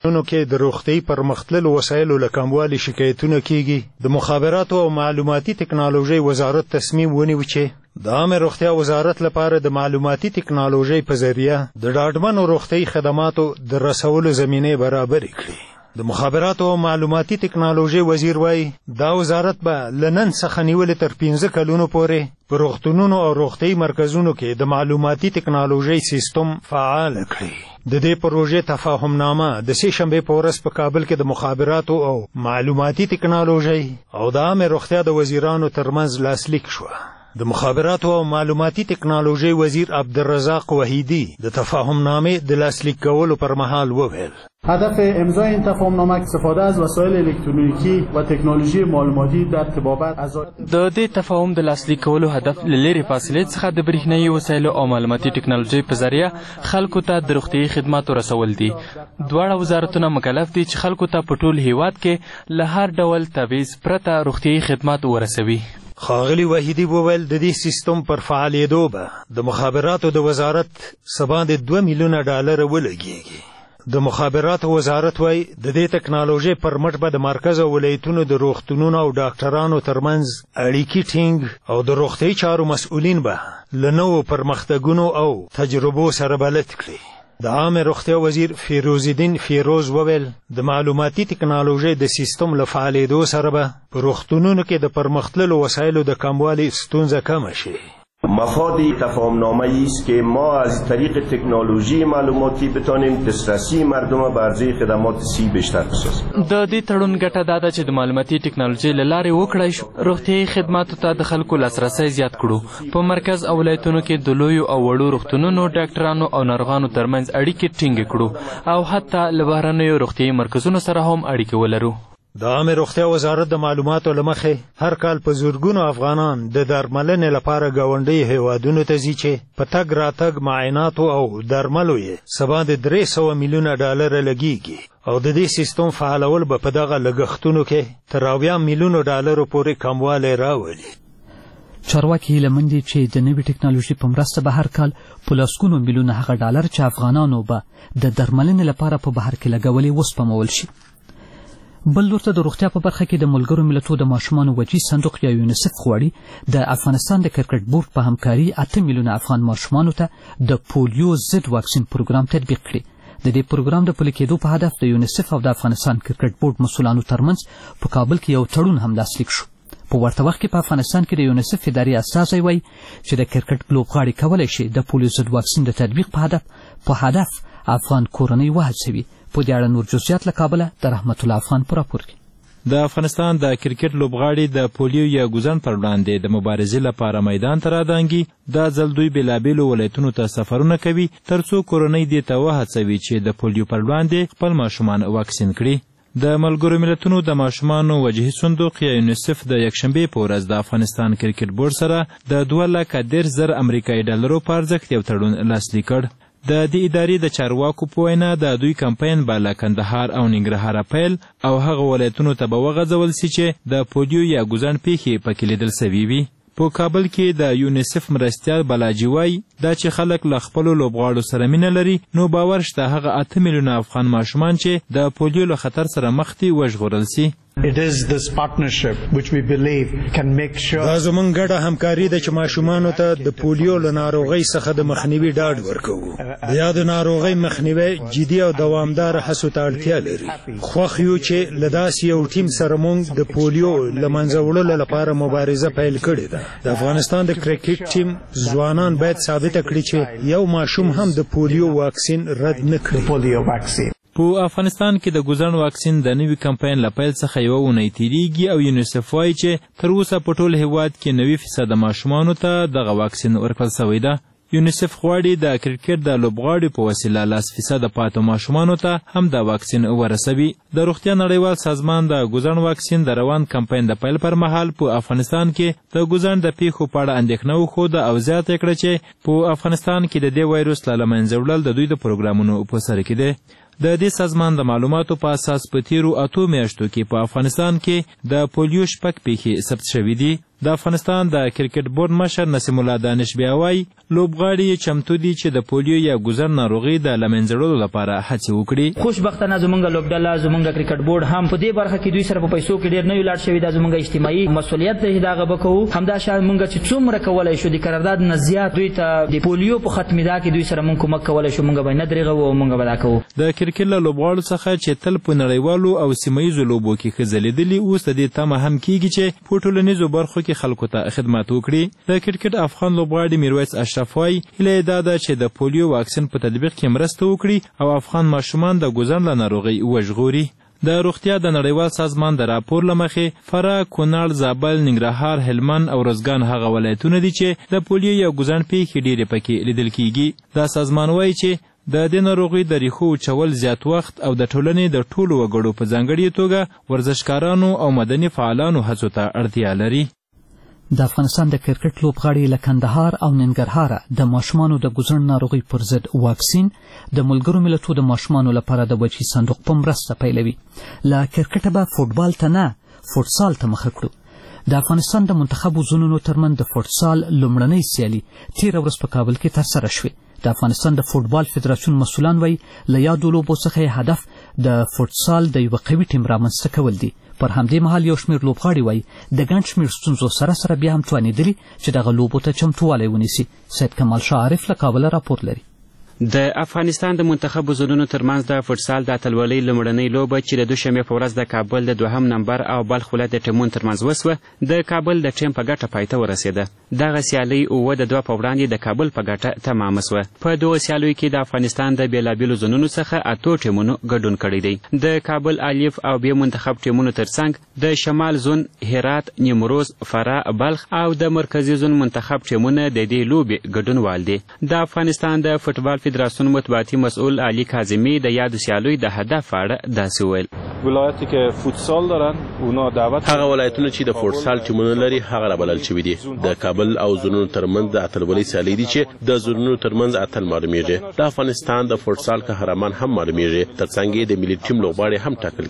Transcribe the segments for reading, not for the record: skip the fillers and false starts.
نو کې د روغتي پرمختللو وسایلو له کموالي شکایتونه کیږي. د مخابراتو او معلوماتي ټکنالوژي وزارت تصمیم ونیو چې د عامه روغتیا وزارت لپاره د معلوماتي ټکنالوژي په ذریعه د ډاډمنو روغتي خدماتو د رسولو زمینه برابر کړي. د مخابراتو او معلوماتي ټکنالوژي وزیر وایي دا وزارت به لنن څخه نیولې تر 15 کلونو پورې په روغتونونو او روغتي مرکزونو کې د معلوماتي ټکنالوژي سیستم فعال کړي. د دې پروژې تفاهمنامه د سې شنبې په ورځ په کابل کې د مخابراتو او معلوماتي ټکنالوژي او د عامه روغتیا د وزیرانو ترمنځ لاسلیک شوه. د مخابراتو او معلوماتي ټکنالوژي وزیر عبدالرزاق وحیدی د تفاهمنامې د لاسلیک کولو پر مهال وویل هدف امضای این تفاهمنامه استفاده از وسایل الکترونیکی و تکنولوژی معلوماتی در طبابت از د دې تفاهم د لاسلیک کولو هدف له لرې فاصلې څخه د برېښنایي وسایلو او معلوماتي ټکنالوژي په ذریعه خلکو ته د روغتیايي خدماتو رسول دي. دواړه وزارتونه مکلف دي چې خلکو ته په ټول هیواد کې له هر ډول تبعیض پرته روغتیايي خدمات ورسوي. ښاغلي وحیدي وویل د دې سیستم پر فعالېدو به د مخابراتو د وزارت څه باندې 2 میلیونه ډالر ولګېږي. د مخابراتو وزارت وایي د دې ټکنالوژۍ پر مټ به د مرکز او ولایتونو د روغتونونو او ډاکټرانو ترمنځ اړیکې ټینګ او د روغتیايي چارو مسؤلین به له نوو پرمختګونو او تجربو سره بلد کړي. د عامه روغتیا وزیر فیروزالدین فیروز وویل د معلوماتي ټکنالوژۍ د سیستم له فعالېدو سره به په روغتونونو کې د پرمختللو وسایلو د کموالي ستونزه کمه شي. مفاد تفاهمنامه است که ما از طریق تکنولوژی معلوماتی بتانیم دسترسی مردم به عرضه خدمات صحی بیشتر بسازیم. د دې تړون ګټه دا ده چې د معلوماتي ټکنالوژۍ له لارې وکړای شو روغتیايي خدماتو ته د خلکو لاسرسی زیات کړو. په مرکز او ولایتونو کې د لویو او وړو روغتونونو ډاکټرانو او ناروغانو ترمنځ اړیکې ټینګې کړو او حتی له بهرنیو روغتیايي مرکزونو سره هم اړیکې ولرو. د عامه روغتیا وزارت د معلوماتو له مخې هر کال په زورګونو افغانان د درملنې لپاره ګاونډي هیوادونو ته ځي چې په تګ راتګ معایناتو او درملو یې څه باندې 300 میلیونه ډالر لګیږي او د دې سیستم فعالول به په دغه لګښتونو کې تر 80 میلیونو ډالرو پورې کموالی راولي. چارواکي هیله مند دي چې د نوې ټکنالوژي په مرسته به هر کال په لسګونو میلیونه هغه ډالر چې افغانانو به د درملنې لپاره په بهر کې لګولې وسپمول شي. بل لور ته د روغتیا په برخه کې د ملګرو ملتونو د ماشومانو وجهي صندوق یا یونیسف غواړي د افغانستان د کرکټ بورډ په همکاري 8 میلیونه افغان ماشومانو ته د پولیو ضد واکسین پروګرام تطبیق کړي. د دې پروګرام د پلي کېدو په هدف د یونیسف او د افغانستان کرکټ بورډ مسؤلانو ترمنځ په کابل کې یو تړون هم لاسلیک شو. په ورته وخت کې په افغانستان کې د یونیسف اداري استازی وایي چې د کرکټ لوبغاړي کولی شي د پولیو ضد واکسین د تطبیق په هدف افغان کورنۍ وهڅوي. په دې اړه نور جزئیات له کابله د رحمت الله افغان په راپور کې. د افغانستان د کرکټ لوبغاړي د پولیو یا ګوزن پر وړاندې د مبارزې لپاره میدان ته رادانګي. دا ځل دوی بېلابېلو ولایتونو ته سفرونه کوي تر څو کورنۍ دې ته وهڅوي چې د پولیو پر وړاندې خپل ماشومان واکسین کړي. د ملګرو ملتونو د ماشومانو وجهي صندوق یا یونیسف د یکشنبې په ورځ د افغانستان کرکټ بورډ سره د 2,10,000 امریکایي ډالرو په ارزښت یو تړون لاسلیک کړ. د دې ادارې د چارواکو په وینا د دوی کمپاین به له کندهار او ننګرهاره پیل او هغه ولایتونو ته به وغځول سي چې د پولیو یا ګوزن پیښې پکې لیدل سوي وي. په کابل کې د یونیسف مرستیال بلاجي وایي دا چې خلک له خپلو لوبغاړو سره مینه لري نو باور شته هغه 8 میلیونه افغان ماشومان چې د پولیو له خطر سره مخ دي وژغورل سي. It is this partnership which we believe can make sure دا زموږ ګډه همکاري ده چې ماشومانو ته د پولیو له ناروغۍ څخه د مخنیوي ډاډ ورکوو. د یادې ناروغۍ مخنیوی جدي او دوامداره هڅو ته اړتیا لري. خوښ یو چې له داسې یو ټیم سره موږ د پولیو له منځه وړلو لپاره مبارزه پیل کړې ده. د افغانستان د کرکټ ټیم ځوانان باید ثابته کړي چې یو ماشوم هم د پولیو واکسین رد نه کړي. په افغانستان کې د ګوزن واکسین د نوي کمپاین له پیل څخه یوه اونۍ تېرېږي او یونیسف وایي چې تر اوسه په ټول هېواد کې 90% ماشومانو ته دغه واکسین ورکړل سوی ده. یونیسف غواړي د کرکټ د لوبغاړي په وسیله 10% پاتو ماشومانو ته هم د واکسین ورسوي. د روغتیا نړیوال سازمان د ګوزن واکسین د روان کمپاین د پیل پر مهال په افغانستان کې د ګوزن د پیښو په اړه اندېښنه وښوده او زیاته کړه چې په افغانستان کې د دې وایروس له منځه وړل د دوی د پروګرامونو په سر کې دی. د دې سازمان د معلوماتو په اساس په تیرو 8 میاشتو کې په افغانستان کې د پولیو 6 پیښې ثبت شوي دي. د افغانستان د کرکټ بورډ مشر نسیم الله دانش بیا وایي لوبغاړي چمتو دي چې د پولیو یا ګوزن ناروغي د له منځه وړلو لپاره هڅې وکړي. خوشبختانه زموږ لوبډله زموږ کرکټ بورډ هم په دې برخه کې دوی سره په پیسو کې ډېر نه ولاړ شوي. دا زموږ اجتماعي مسؤلیت دی، دغه به کوو. همدا شاید موږ چې څومره کولی شو د قرارداد نه زیات دوی ته د پولیو په ختمېدا کې دوی سره موږ کومک کولی شو، موږ به نه درېږو او موږ به دا کوو. د کرکټ له لوبغاړو څخه چې تل په نړیوالو او سیمه ییزو لوبو کې ښه ځلېدلي، اوس د دې تمه هم کېږي چې په ټولنیزو برخو کې خلکو ته خدمت وکړي. د کرکټ افغان لوبغاړي میرویس اشرف وایي هیله یې دا ده چې د پولیو واکسین په تطبیق کې مرسته وکړي او افغان ماشومان د ګوزن له ناروغۍ وژغوري. د روغتیا د نړیوال سازمان د راپور له مخې فراه، کونړ، زابل، ننګرهار، هلمند او روزګان هغه ولایتونه دي چې د پولیو یا ګوزن پیښې ډېرې پکې لیدل کیږي. دا سازمان وایي چې د دې ناروغۍ د ریښو وچول زیات وخت او د ټولنې د ټولو وګړو په ځانګړې توګه ورزشکارانو او مدني فعالانو هڅو ته اړتیا لري. د افغانستان د کرکټ لوبغاړي له کندهار او ننګرهار د ماشومانو د ګوزن ناروغۍ پر ضد واکسین د ملګرو ملتونو د ماشومانو لپاره د بچي صندوق په مرسته پیلوي. له کرکټه به فوټبال ته نه فوټسال ته مخه کړو. د افغانستان د منتخبو زونونو ترمنځ د فوټسال لومړنۍ سیالي تېره ورځ په کابل کې ترسره شوې. د افغانستان د فوټبال فدراسیون مسؤلان وایي له یادو لوبو څخه هدف د فوټسال د یوه قوي ټیم رامنځته کول دي. پر همدې مهال یو شمېر لوبغاړي وایي د ګڼ شمېر ستونزو سره بیا هم توانېدلي چې دغه لوبو ته چمتووالی ونیسي. سید کمال شاه عارف له کابله راپور لري. د افغانستان د منتخبو زونونو ترمنځ د فوټسال د اتلولۍ لومړنۍ لوبه چې د دوشنبې په ورځ د کابل د دوهم نمبر او بلخ ولایت د ټیمونو ترمنځ وسوه، د کابل د ټیم په ګټه پای ته ورسېده. دغه سیالۍ 7-2 په وړاندې د کابل په ګټه تمامه سوه. په دغو سیالیو کې د افغانستان د بېلابېلو زونونو څخه 8 ټیمونو ګډون کړی دی. د کابل الف او ب منتخب ټیمونو ترڅنګ د شمال زون، هرات، نیمروز، فراه، بلخ او د مرکزي زون منتخب ټیمونه د دې لوبې ګډونوال دي. د افغانستان د فوټبال فدراسیون مطبوعاتي مسئول علی کاظمی د یادو سیالیو د هدف په اړه داسې وویل: ولایتی که فوتسال دارن اونا دعوت هغه ولایتونه چې د فوتسال ټیمونه لري هغه رابلل شوي دي. د کابل او زونونو ترمنځ د اتلولۍ سیالۍ دي چې د زونونو ترمنځ اتل معلومیږي. د افغانستان د فوتسال قهرمان هم معلومیږي، ترڅنګ یې د ملي ټیم لوبغاړي هم ټاکل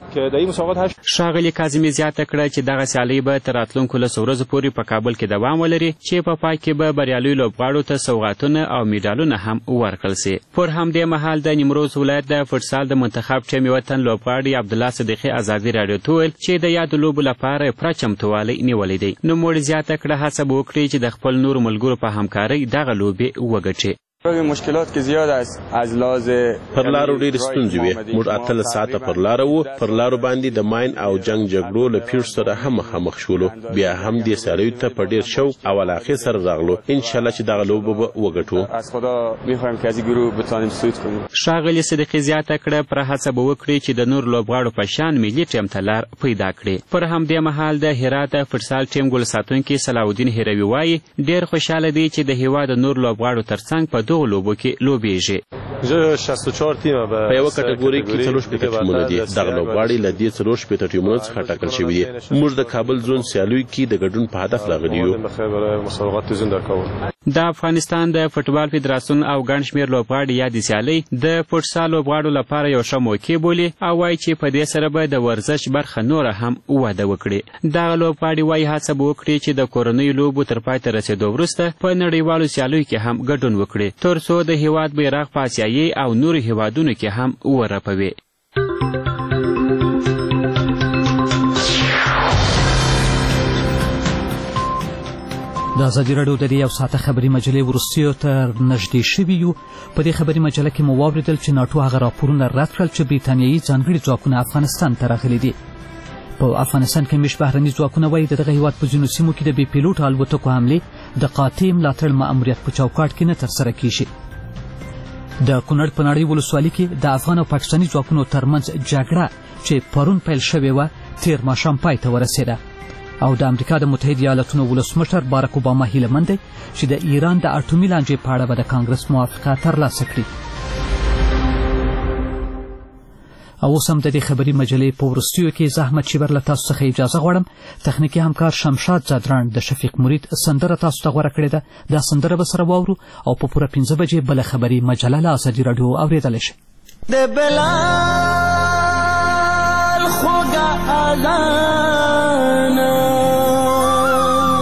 کیږي. ښاغلي کاظمي زیاته کړه چې دغه سیالۍ به تر راتلونکو 10 ورځو پورې په کابل کې دوام ولري چې په پای کې به بریالیو لوبغاړو ته سوغاتونه او میډالونه هم ورکړل سي. پر همدې مهال د نیمروز ولایت د فوټسال د منتخب ټیم یو تن لوبغاړي عبدالله صدیقي ازادي راډیو ته وویل چې د یادو لوبو لپاره پوره چمتووالی نیولی دی. نوموړي زیاته کړه هڅه به وکړي چې د خپل نورو ملګرو په همکارۍ دغه لوبې وګټي. مشکلات که زیاد است از لحاظ پر لارو ډېرې ستونزې وې. موږ 8 ساعته پر لاره وو. پر لارو باندې د ماین او جنگ جګړو له پیښو سره هم مخامخ شولو. بیا هم دې سیالیو ته په ډېر شوق او علاقې سره راغلو. انشاءالله چې دغه لوبه به وګټو. از خدا میخوایم که از این گروه بتوانیم صعود کنیم. ښاغلي صدیقي زیاته کړه پر هڅه به وکړي چې د نور لوبغاړو په شان ملي ټیم ته لار پیدا کړي. پر همدې مهال د هرات فوټسال ټیم ګل ساتونکي صلاح الدین هروي وایي ډېر خوشحاله دی چې د هېواد د نور لوبغاړو ترڅنګ په دغو لوبو کې لوبېږي. په یوه کټګورۍ کې 40 ټیمونه دي. دغه لوبغاړي له دې 40 ټیمونو څخه ټاکل شوي دي. موږ د کابل زون سیالیو کې د ګډون په هدف راغلي یو. د افغانستان د فوټبال فدراسیون او ګڼ شمېر لوبغاړي یادې سیالۍ د فوټسال لوبغاړو لپاره یو ښه موقع بولي او وایي چې په دې سره به د ورزش برخه نوره هم وده وکړي. دغه لوبغاړي وایي هڅه به وکړي چې د کورنیو لوبو تر پای ته رسېدو وروسته په نړیوالو سیالیو کې هم ګډون وکړي تر څو د هېواد بیرغ په اسیایي او نورو هېوادونو کې هم ورپوي. د ازادي راډیو د دې یو ساعته خبري مجلې وروستیو ته نږدې شوي یو. په دې خبري مجله کې مو واورېدل چې ناټو هغه راپورونه رد کړل چې بریتانیایي ځانګړي ځواکونه افغانستان ته راغلي دي. په افغانستان کې مېشت بهرني ځواکونه وایي د دغه هېواد په ځینو سیمو کې د بې پیلوټ الوتکو حملې د قاطع ملاتړ مأموریت په چوکاټ کې نه ترسره کیږي. د کونړ په نړۍ ولسوالۍ کې د افغان او پاکستاني ځواکونو ترمنځ جګړه چې پرون پیل شوې وه تېر ماښام پای ته ورسېده. او د امریکا د متحده ایالاتونو ولسمشر باراک اوباما هیله مند دی چې د ایران د اټومي لانجې په اړه به د کانګرس موافقه ترلاسه کړي. او اوس هم د دې خبري مجلې په وروستیو کې زه احمد شیبر له تاسو څخه اجازه غواړم. تخنیکي همکار شمشاد زادران د شفیق مرید سندره تاسو ته غوره کړې ده. دا سندره به سره واورو او په پوره 15 بجې بله خبري مجله له ازادي راډیو اورېدلی شئ. د بلال خوږه اذان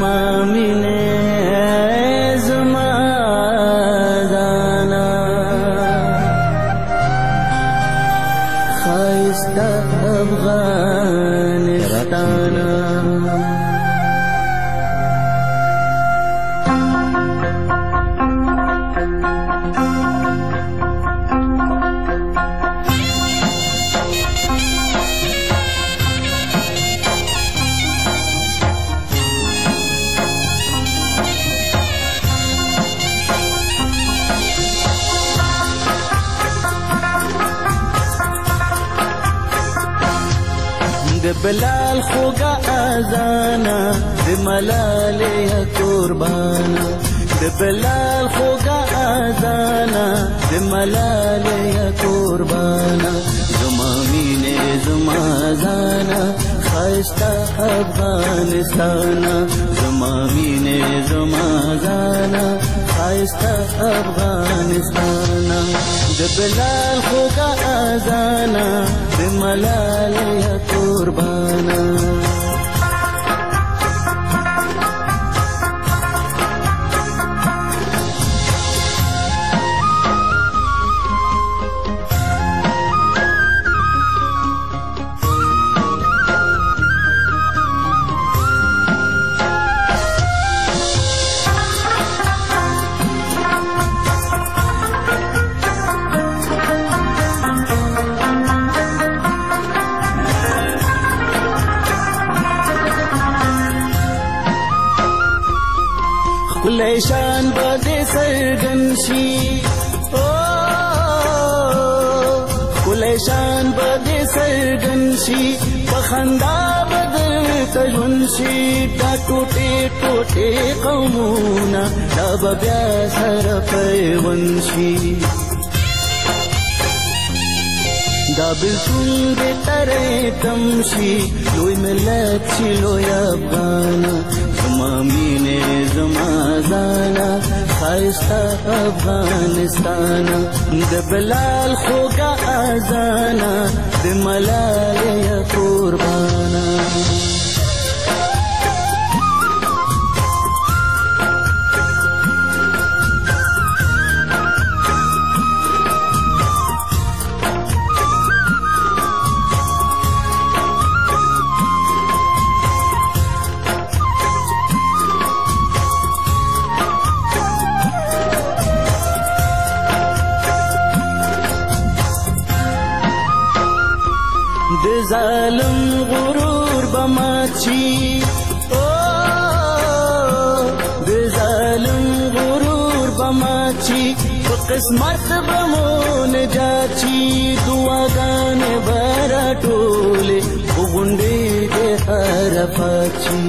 زما مینه زما زانا خایسته افغانستانا بلال خوگا آزانا د ملالې قربانا د بلال خوگا آزانا د ملالې قربانا زما مینه زما زانا خایسته افغانستانا زما مینه زما زانا خایسته افغانستانا د بلال خوگا آزانا د ملالې قربانا شان بده سرګن شي کله شان بده سرګن شي پخندا بدل تجون شي دا ټوټه ټوټه قومونه دا بیا سره پیون شي دا بالکل بهتره تم شي لوی ملت شي لوی افغان زما مینه زما زانا خایسته افغانستانا د بلال خوگا آزانا د ملالې قربانا ظالم غرور بماچی د ظالم غرور بماچی په قسمت بمون جاچی دعاګانې برا ټولې وګونډې د حرفاچی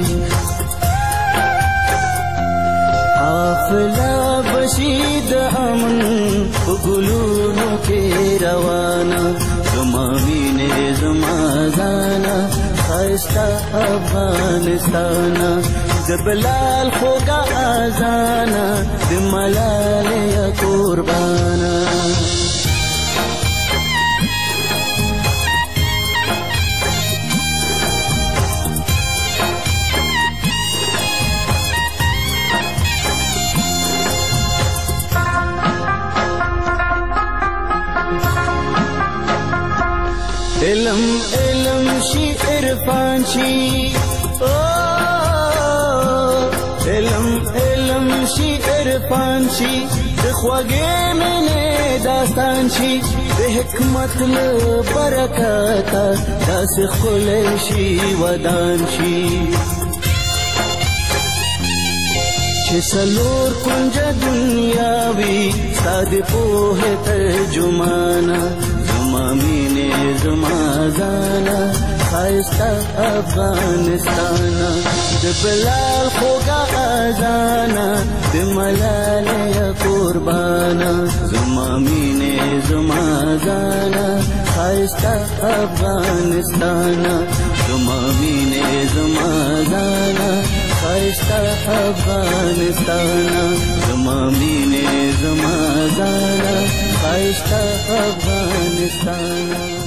حافظه بشید امن په ګلونو کې روانه زما مینه زما زانا خایسته افغانستانا د بلال خوگا آزانا د ملالې قربانا علم علم شي عرفان شي علم علم شي عرفان شي د خوږې مینې داستان شي د حکمت له برکته داسې ښکلی شي ودان شي چې څلور کونجه دنیا وي ستا د پوهې ترجمانه زما مینه زما زانا خایسته افغانستانا د بلال خوگا آزانا د ملالې قربانا زما مینه زما زانا خایسته افغانستانا زما مینه زما زانا خایسته افغانستانا زما مینه زما زانا خایسته افغانستانا